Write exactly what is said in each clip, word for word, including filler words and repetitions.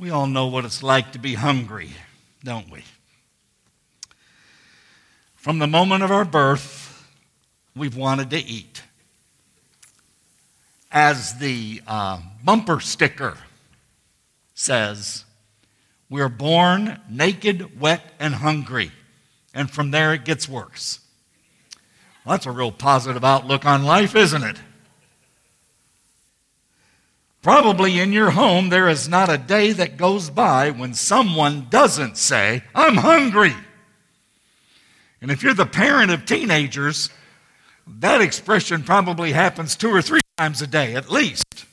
We all know what it's like to be hungry, don't we? From the moment of our birth, we've wanted to eat. As the uh, bumper sticker says, we're born naked, wet, and hungry. And from there it gets worse. Well, that's a real positive outlook on life, isn't it? Probably in your home, there is not a day that goes by when someone doesn't say, I'm hungry. And if you're the parent of teenagers, that expression probably happens two or three times a day at least.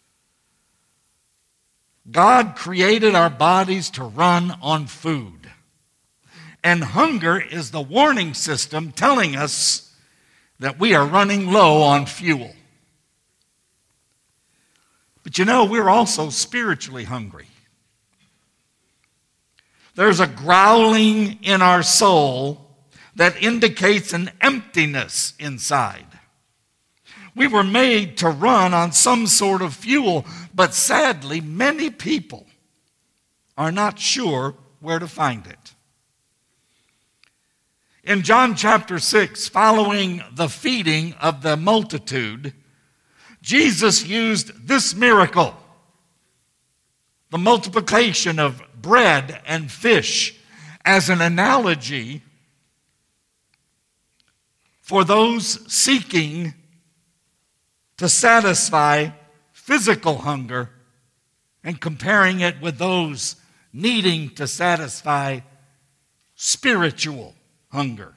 God created our bodies to run on food. And hunger is the warning system telling us that we are running low on fuel. But you know, we're also spiritually hungry. There's a growling in our soul that indicates an emptiness inside. We were made to run on some sort of fuel, but sadly, many people are not sure where to find it. In John chapter six, following the feeding of the multitude, Jesus used this miracle, the multiplication of bread and fish, as an analogy for those seeking to satisfy physical hunger and comparing it with those needing to satisfy spiritual hunger.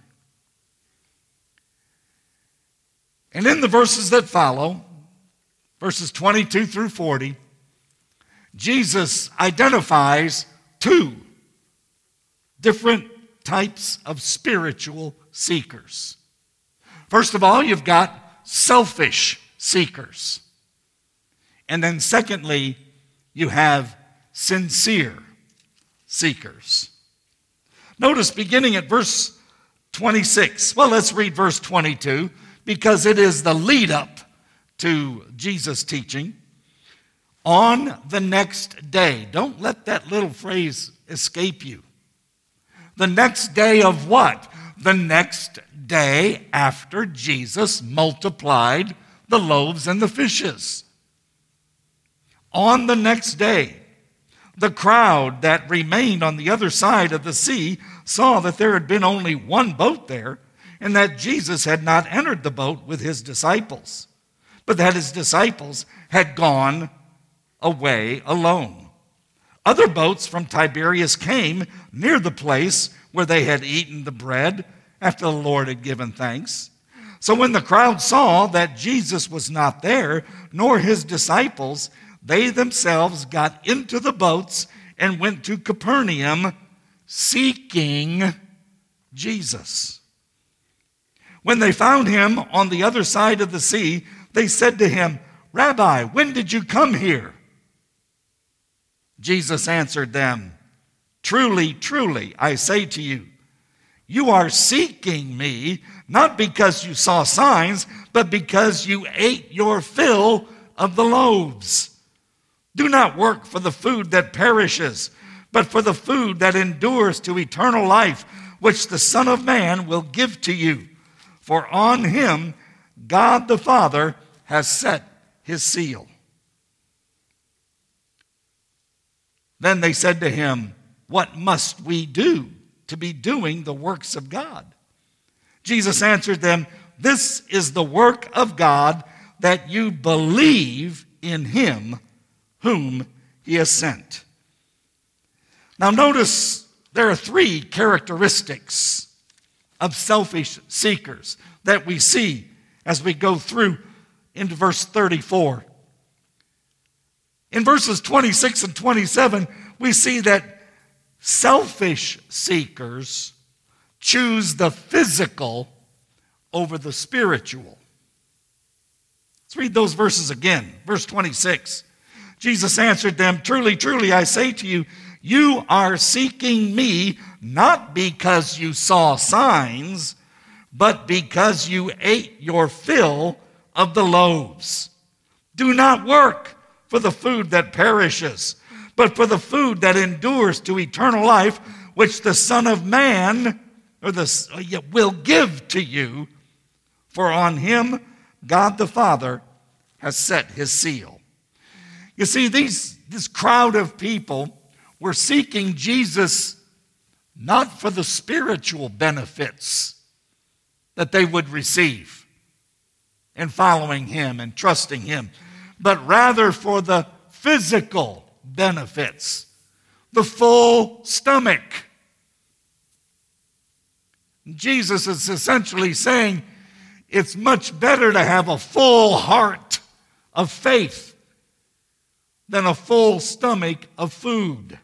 And in the verses that follow, verses twenty-two through forty, Jesus identifies two different types of spiritual seekers. First of all, you've got selfish seekers. And then secondly, you have sincere seekers. Notice beginning at verse twenty-six. Well, let's read verse twenty-two because it is the lead up to Jesus' teaching. On the next day. Don't let that little phrase escape you. The next day of what? The next day after Jesus multiplied the loaves and the fishes. On the next day, the crowd that remained on the other side of the sea saw that there had been only one boat there, and that Jesus had not entered the boat with his disciples, but that his disciples had gone away alone. Other boats from Tiberias came near the place where they had eaten the bread after the Lord had given thanks. So when the crowd saw that Jesus was not there, nor his disciples, they themselves got into the boats and went to Capernaum seeking Jesus. When they found him on the other side of the sea, they said to him, Rabbi, when did you come here? Jesus answered them, Truly, truly, I say to you, you are seeking me, not because you saw signs, but because you ate your fill of the loaves. Do not work for the food that perishes, but for the food that endures to eternal life, which the Son of Man will give to you. For on him God the Father has set his seal. Then they said to him, What must we do to be doing the works of God? Jesus answered them, This is the work of God, that you believe in him whom he has sent. Now notice there are three characteristics of selfish seekers that we see as we go through into verse thirty-four. In verses twenty-six and twenty-seven, we see that selfish seekers choose the physical over the spiritual. Let's read those verses again. Verse twenty-six. Jesus answered them, Truly, truly, I say to you, you are seeking me not because you saw signs, but because you ate your fill of the loaves. Do not work for the food that perishes, but for the food that endures to eternal life, which the Son of Man or the, will give to you, for on him God the Father has set his seal. You see, these, this crowd of people were seeking Jesus not for the spiritual benefits that they would receive in following him and trusting him, but rather for the physical benefits, the full stomach. Jesus is essentially saying it's much better to have a full heart of faith than a full stomach of food.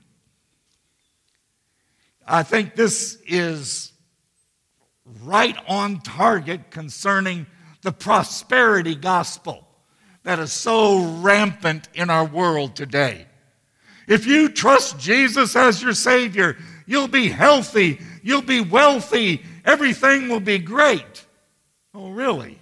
I think this is right on target concerning the prosperity gospel that is so rampant in our world today. If you trust Jesus as your Savior, you'll be healthy, you'll be wealthy, everything will be great. Oh, really?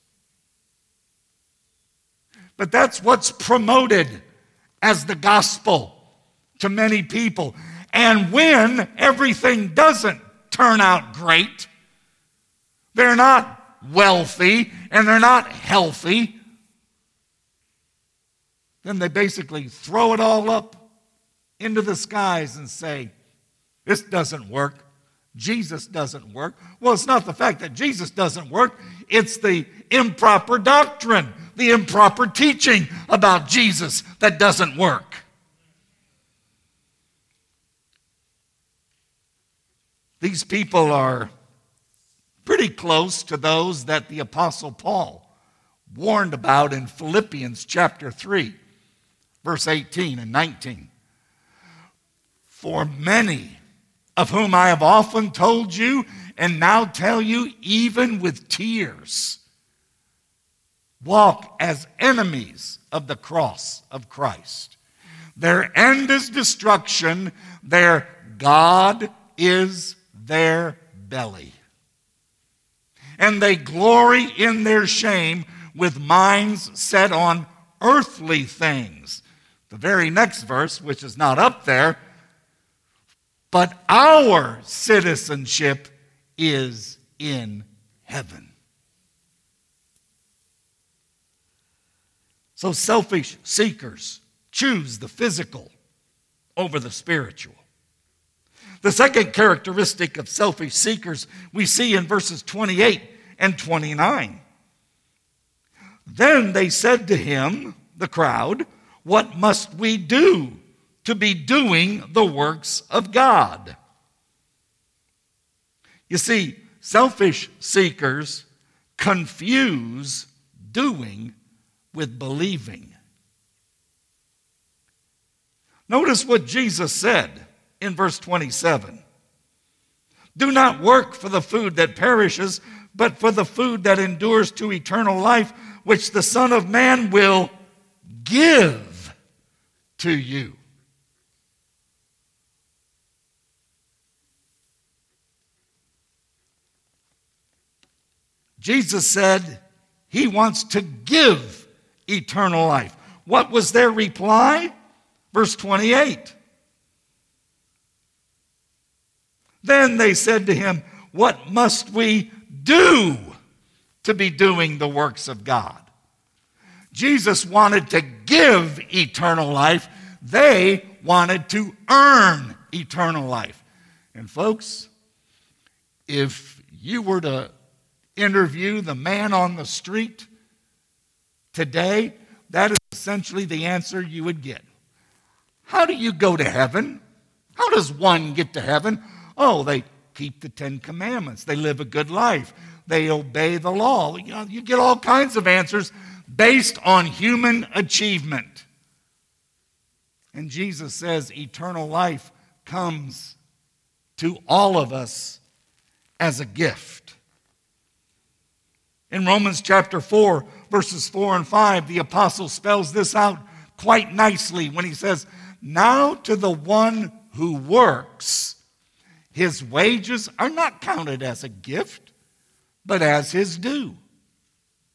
But that's what's promoted as the gospel to many people. And when everything doesn't turn out great, they're not wealthy and they're not healthy, then they basically throw it all up into the skies and say, this doesn't work. Jesus doesn't work. Well, it's not the fact that Jesus doesn't work. It's the improper doctrine, the improper teaching about Jesus that doesn't work. These people are pretty close to those that the Apostle Paul warned about in Philippians chapter three, verse eighteen and nineteen. For many of whom I have often told you, and now tell you even with tears, walk as enemies of the cross of Christ. Their end is destruction, their God is their belly. And they glory in their shame with minds set on earthly things. The very next verse, which is not up there, but our citizenship is in heaven. So selfish seekers choose the physical over the spiritual. The second characteristic of selfish seekers we see in verses twenty-eight and twenty-nine. Then they said to him, the crowd, what must we do to be doing the works of God? You see, selfish seekers confuse doing with believing. Notice what Jesus said in verse twenty-seven. Do not work for the food that perishes, but for the food that endures to eternal life, which the Son of Man will give to you. Jesus said he wants to give eternal life. What was their reply? Verse twenty-eight. Then they said to him, what must we do to be doing the works of God? Jesus wanted to give eternal life. They wanted to earn eternal life. And folks, if you were to interview the man on the street today, that is essentially the answer you would get. How do you go to heaven? How does one get to heaven? Oh, they keep the Ten Commandments. They live a good life. They obey the law. You know, you get all kinds of answers based on human achievement. And Jesus says eternal life comes to all of us as a gift. In Romans chapter four, verses four and five, the apostle spells this out quite nicely when he says, now to the one who works, his wages are not counted as a gift, but as his due.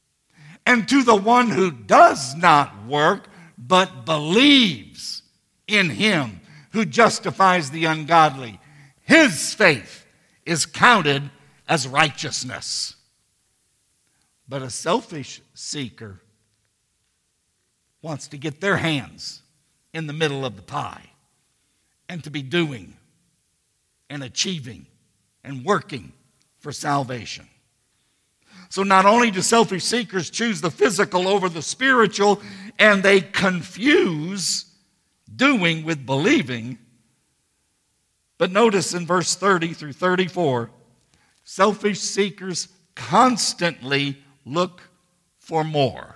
And to the one who does not work, but believes in him who justifies the ungodly. His faith is counted as righteousness. But a selfish seeker wants to get their hands in the middle of the pie and to be doing and achieving and working for salvation. So not only do selfish seekers choose the physical over the spiritual, and they confuse doing with believing, but notice in verse thirty through thirty-four, selfish seekers constantly look for more.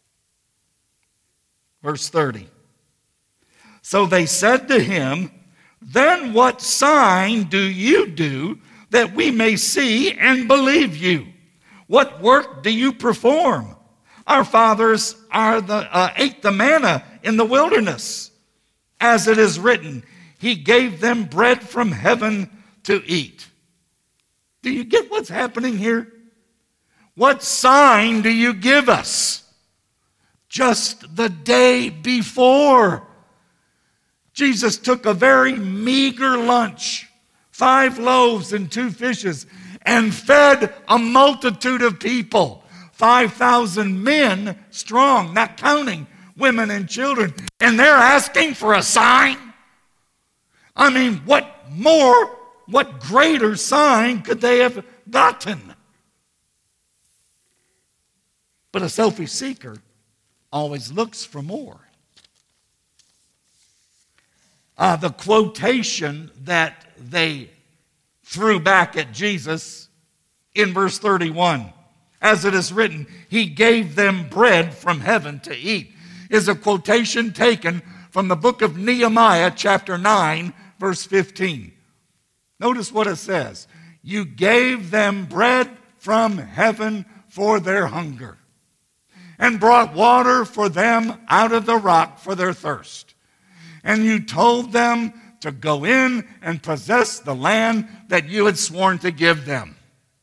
Verse thirty. So they said to him, "Then what sign do you do that we may see and believe you? What work do you perform? Our fathers are the, uh, ate the manna in the wilderness. As it is written, he gave them bread from heaven to eat." Do you get what's happening here? What sign do you give us? Just the day before, Jesus took a very meager lunch, five loaves and two fishes, and fed a multitude of people, five thousand men strong, not counting women and children. And they're asking for a sign? I mean, what more, what greater sign could they have gotten? But a selfish seeker always looks for more. Uh, the quotation that they threw back at Jesus in verse thirty-one, as it is written, he gave them bread from heaven to eat, is a quotation taken from the book of Nehemiah, chapter nine, verse fifteen. Notice what it says. You gave them bread from heaven for their hunger, and brought water for them out of the rock for their thirst. And you told them to go in and possess the land that you had sworn to give them.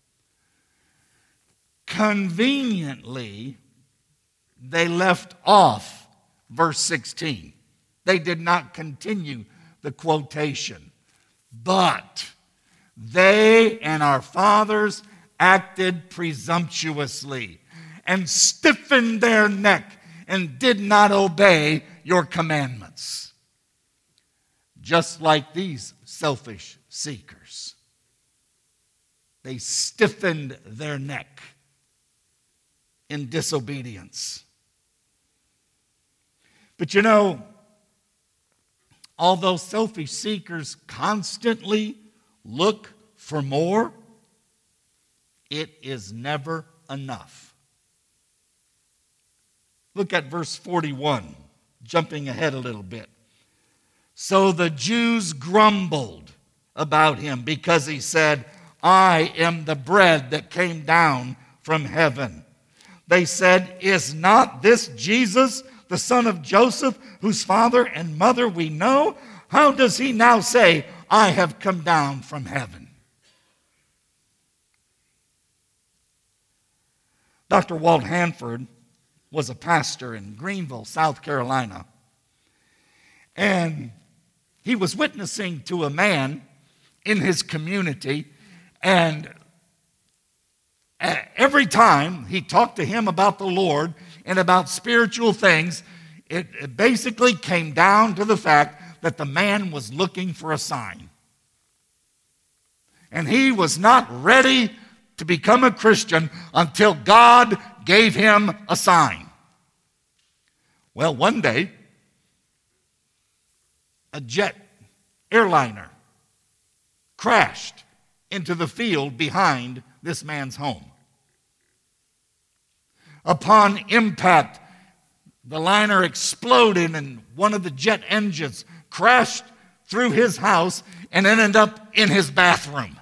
Conveniently, they left off verse sixteen. They did not continue the quotation. But they and our fathers acted presumptuously and stiffened their neck and did not obey your commandments. Just like these selfish seekers. They stiffened their neck in disobedience. But you know, although selfish seekers constantly look for more, it is never enough. Look at verse forty-one, jumping ahead a little bit. So the Jews grumbled about him because he said, I am the bread that came down from heaven. They said, is not this Jesus, the son of Joseph, whose father and mother we know? How does he now say, I have come down from heaven? Doctor Walt Hanford was a pastor in Greenville, South Carolina. And he was witnessing to a man in his community, and every time he talked to him about the Lord and about spiritual things, it, it basically came down to the fact that the man was looking for a sign. And he was not ready to become a Christian until God gave him a sign. Well, one day, a jet airliner crashed into the field behind this man's home. Upon impact, the liner exploded and one of the jet engines crashed through his house and ended up in his bathroom.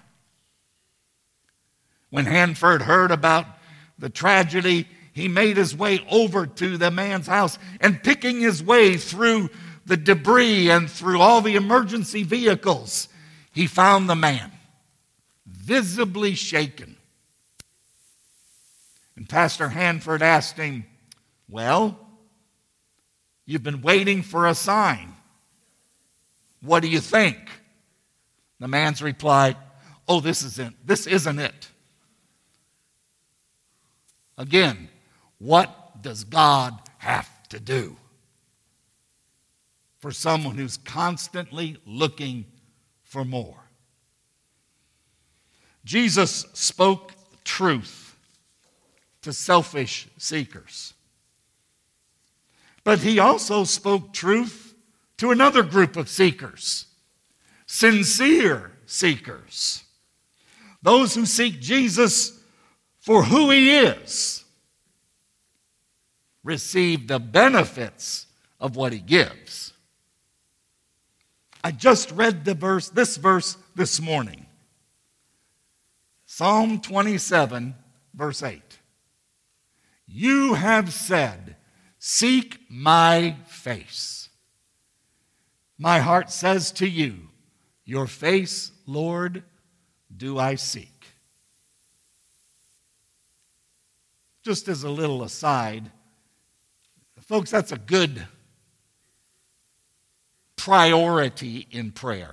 When Hanford heard about the tragedy, he made his way over to the man's house, and picking his way through the debris and through all the emergency vehicles, he found the man, visibly shaken. And Pastor Hanford asked him, well, you've been waiting for a sign. What do you think? The man's reply, oh, this isn't, this isn't it. Again, what does God have to do for someone who's constantly looking for more? Jesus spoke truth to selfish seekers. But he also spoke truth to another group of seekers, sincere seekers. Those who seek Jesus for who he is receive the benefits of what he gives. I just read the verse, this verse this morning. Psalm twenty-seven, verse eight. You have said, seek my face. My heart says to you, your face, Lord, do I seek. Just as a little aside, folks, that's a good priority in prayer.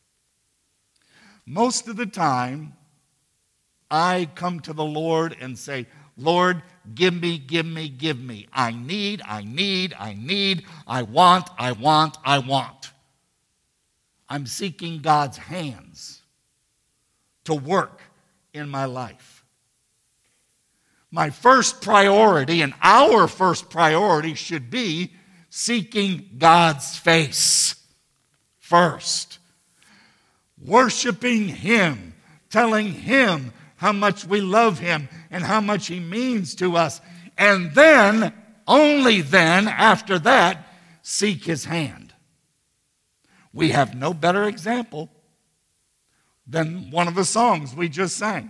Most of the time, I come to the Lord and say, Lord, give me, give me, give me. I need, I need, I need, I want, I want, I want. I'm seeking God's hands to work in my life. My first priority and our first priority should be seeking God's face first. Worshiping him, telling him how much we love him and how much he means to us. And then, only then, after that, seek his hand. We have no better example than one of the songs we just sang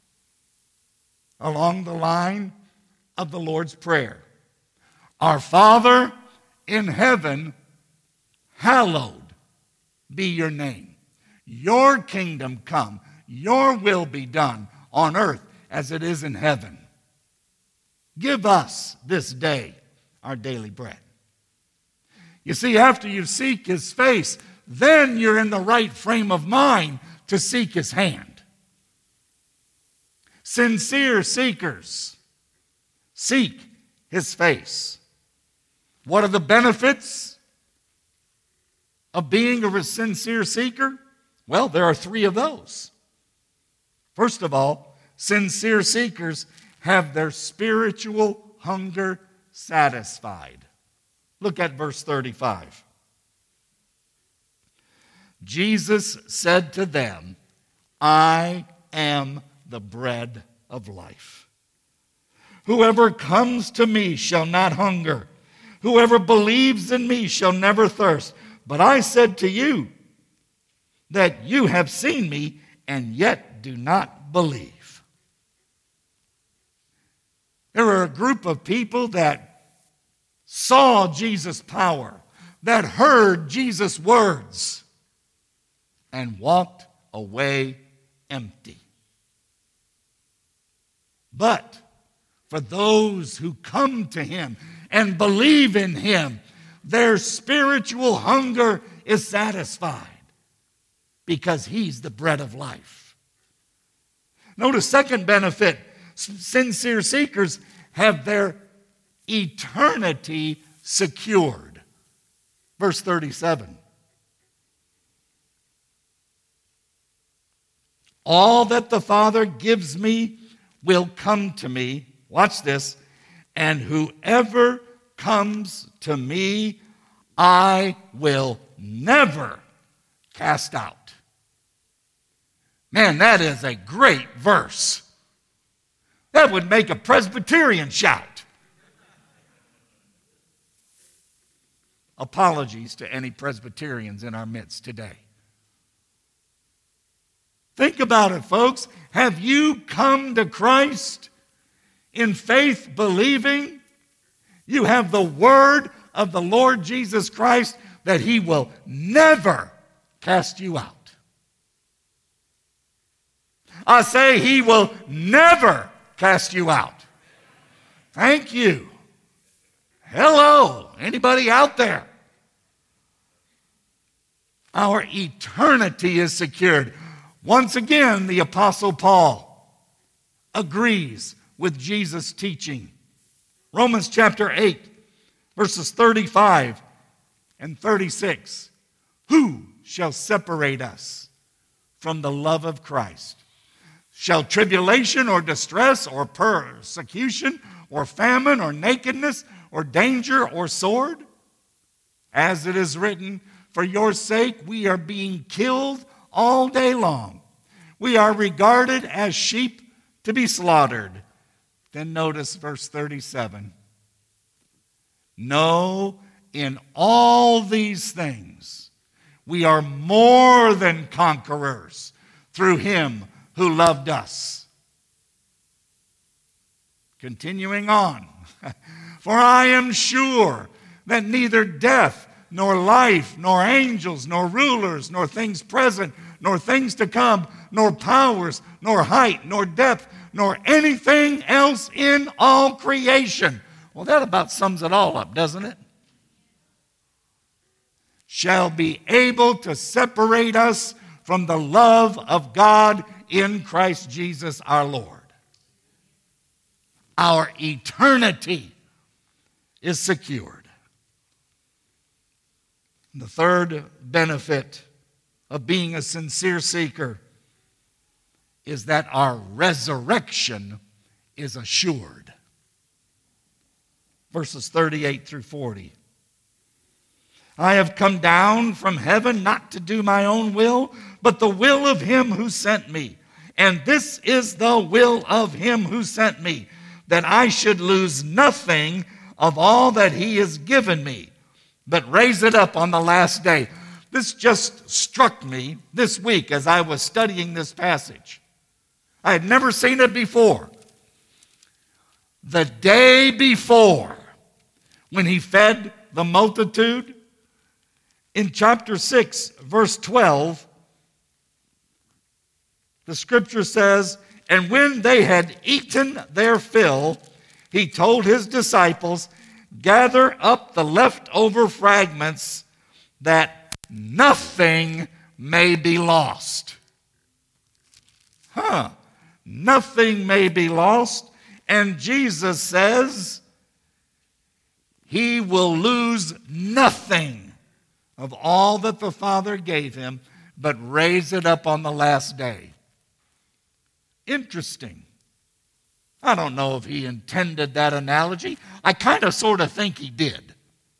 along the line of the Lord's Prayer. Our Father in heaven, hallowed be your name. Your kingdom come, your will be done on earth as it is in heaven. Give us this day our daily bread. You see, after you seek his face, then you're in the right frame of mind to seek his hand. Sincere seekers seek his face. What are the benefits of being a sincere seeker? Well, there are three of those. First of all, sincere seekers have their spiritual hunger satisfied. Look at verse thirty-five. Jesus said to them, I am the bread of life. Whoever comes to me shall not hunger. Whoever believes in me shall never thirst. But I said to you that you have seen me and yet do not believe. There were a group of people that saw Jesus' power, that heard Jesus' words, and walked away empty. But for those who come to him and believe in him, their spiritual hunger is satisfied because he's the bread of life. Notice second benefit, sincere seekers have their eternity secured. Verse thirty-seven. All that the Father gives me will come to me. Watch this. And whoever comes to me, I will never cast out. Man, that is a great verse. That would make a Presbyterian shout. Apologies to any Presbyterians in our midst today. Think about it, folks. Have you come to Christ in faith, believing? You have the word of the Lord Jesus Christ that he will never cast you out. I say he will never cast you out. Thank you. Hello, anybody out there? Our eternity is secured. Once again, the Apostle Paul agrees with Jesus' teaching. Romans chapter eight, verses thirty-five and thirty-six. Who shall separate us from the love of Christ? Shall tribulation or distress or persecution or famine or nakedness or danger or sword? As it is written, for your sake we are being killed all day long. We are regarded as sheep to be slaughtered. Then notice verse thirty-seven. No, in all these things we are more than conquerors through him who loved us. Continuing on. For I am sure that neither death, nor life, nor angels, nor rulers, nor things present, nor things to come, nor powers, nor height, nor depth, nor anything else in all creation. Well, that about sums it all up, doesn't it? Shall be able to separate us from the love of God in Christ Jesus our Lord. Our eternity is secured. The third benefit of being a sincere seeker is that our resurrection is assured. Verses thirty-eight through forty. I have come down from heaven not to do my own will, but the will of him who sent me. And this is the will of him who sent me, that I should lose nothing of all that he has given me, but raise it up on the last day. This just struck me this week as I was studying this passage. I had never seen it before. The day before, when he fed the multitude, in chapter six, verse twelve, the scripture says, and when they had eaten their fill, he told his disciples, gather up the leftover fragments that nothing may be lost. Huh. Nothing may be lost. And Jesus says he will lose nothing of all that the Father gave him, but raise it up on the last day. Interesting. I don't know if he intended that analogy. I kind of sort of think he did.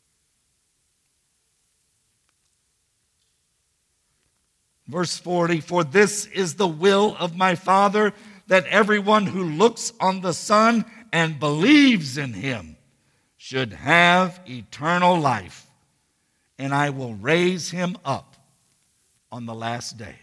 Verse forty, for this is the will of my Father, that everyone who looks on the Son and believes in him should have eternal life, and I will raise him up on the last day.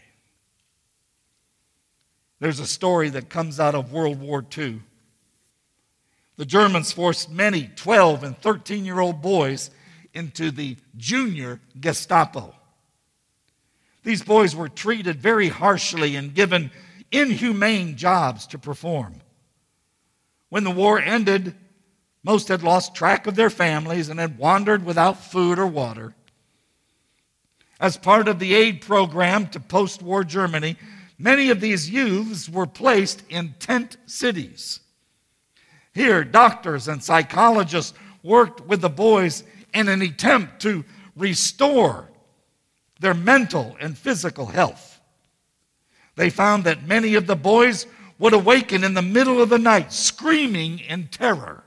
There's a story that comes out of World War Two. The Germans forced many twelve and thirteen-year-old boys into the junior Gestapo. These boys were treated very harshly and given inhumane jobs to perform. When the war ended, most had lost track of their families and had wandered without food or water. As part of the aid program to post-war Germany, many of these youths were placed in tent cities. Here, doctors and psychologists worked with the boys in an attempt to restore their mental and physical health. They found that many of the boys would awaken in the middle of the night screaming in terror.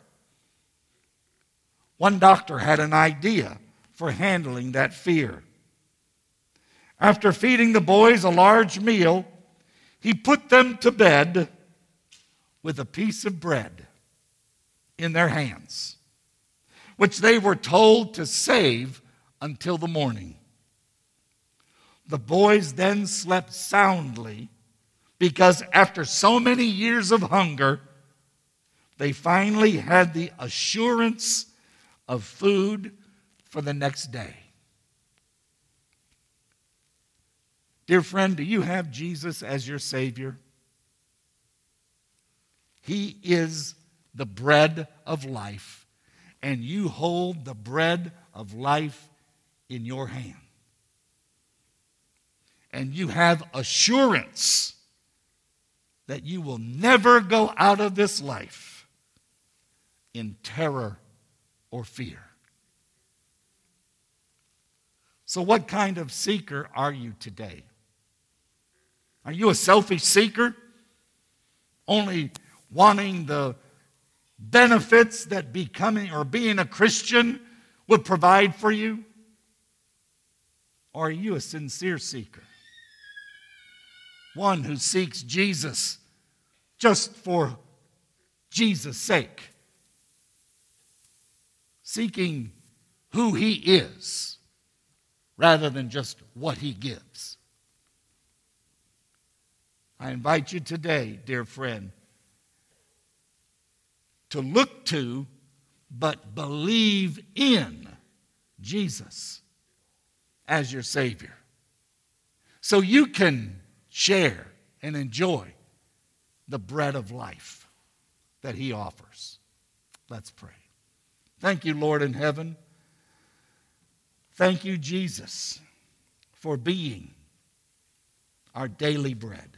One doctor had an idea for handling that fear. After feeding the boys a large meal, he put them to bed with a piece of bread in their hands, which they were told to save until the morning. The boys then slept soundly because after so many years of hunger, they finally had the assurance of food for the next day. Dear friend, do you have Jesus as your Savior? He is the bread of life, and you hold the bread of life in your hand. and you have assurance that you will never go out of this life in terror or fear. So what kind of seeker are you today? Are you a selfish seeker? Only wanting the benefits that becoming or being a Christian would provide for you? Or are you a sincere seeker? One who seeks Jesus just for Jesus' sake. Seeking who he is rather than just what he gives. I invite you today, dear friend, to look to but believe in Jesus as your Savior, so you can share and enjoy the bread of life that he offers. Let's pray. Thank you, Lord in heaven. Thank you, Jesus, for being our daily bread.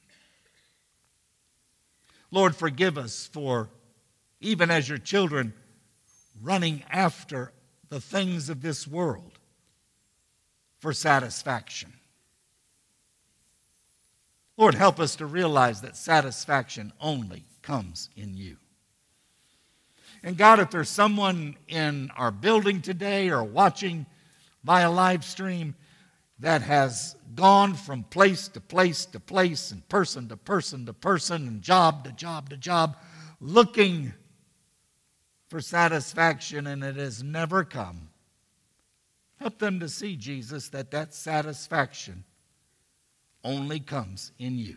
Lord, forgive us for, even as your children, running after the things of this world for satisfaction. Lord, help us to realize that satisfaction only comes in you. And God, if there's someone in our building today or watching via live stream that has gone from place to place to place and person to person to person and job to job to job, looking for satisfaction and it has never come, help them to see, Jesus, that that satisfaction only comes in you.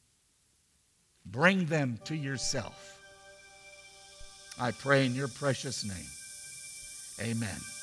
Bring them to yourself. I pray in your precious name. Amen.